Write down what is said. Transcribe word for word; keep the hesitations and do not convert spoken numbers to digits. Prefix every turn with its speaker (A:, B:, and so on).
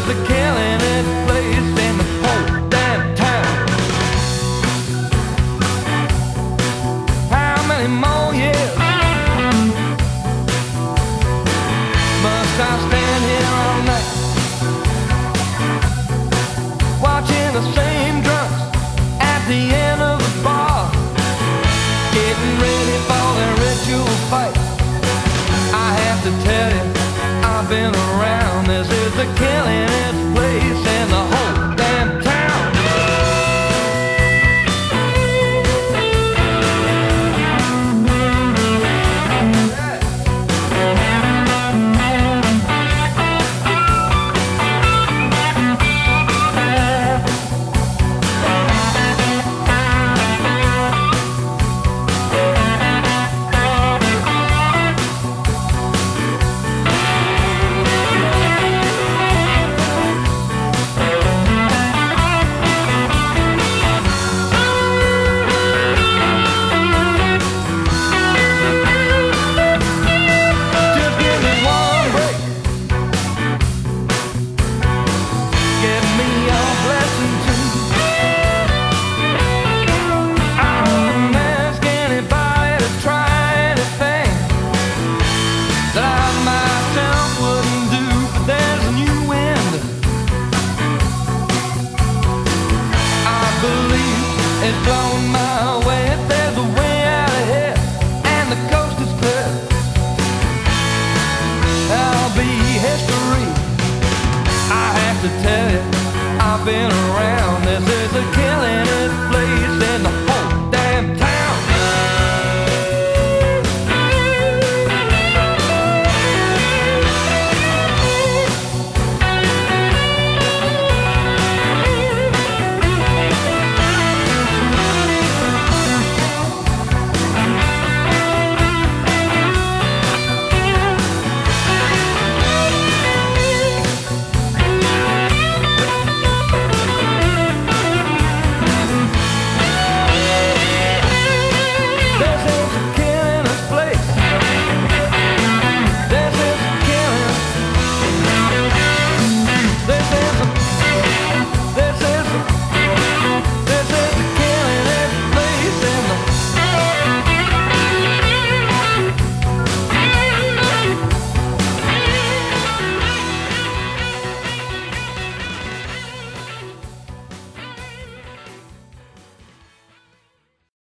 A: the killingest place in the whole damn town. How many more years must I stand here all night, watching the same drunks at the end of the bar, getting ready for their ritual fight? I have to tell you, I've been around. This is the killingest place in the whole damn town. It's blown my way. There's a way out of here, and the coast is clear. I'll be history. I have to tell you, I've been around.